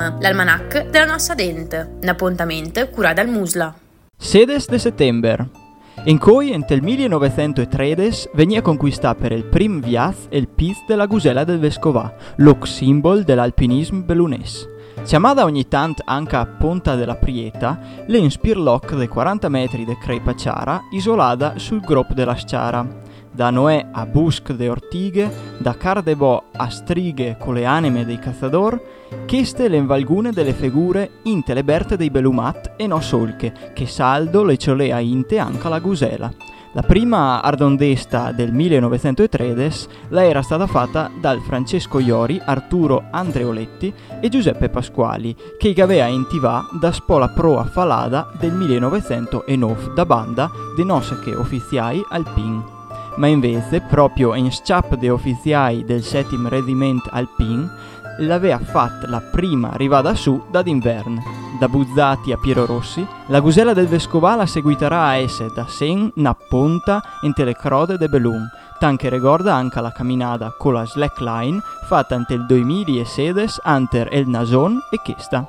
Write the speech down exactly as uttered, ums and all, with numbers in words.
Film, l'almanach della nostra dente, un appuntamento curato dal Musla. sedici de settembre. In cui, nel millenovecentotredici, venia conquistata per il prim viaz il pis della Gusella del Vescovà, loc simbol dell'alpinismo bellunese. Chiamata ogni tanto anche a Ponta della Prieta, le un spirloc di quaranta metri di crepa ciara, isolata sul gropp della Sciara. Da Noè a Busc de Ortighe, da Cardebò a Strighe con le anime dei cazzator, queste le invalgune delle figure inte le berte dei Belumat e no solche, che saldo le ciolea inte anche la Gusela. La prima ardondesta del millenovecentotredici la era stata fatta dal Francesco Iori, Arturo Andreoletti e Giuseppe Pasquali, che aveva intivà da spola proa falada del millenovecentonove da banda de nosche ufficiali alpin. Ma invece, proprio in sciap de ufficiali del settimo Regiment Alpin, l'aveva fatta la prima arrivata su da d'inverno. Da Buzzati a Piero Rossi, la Gusella del Vescovà la seguiterà a essere da Sen na ponta in telecrode de Belum, tanche ricorda anche la camminata con la slackline fatta ante il duemilasedici ante il Nason e Chesta.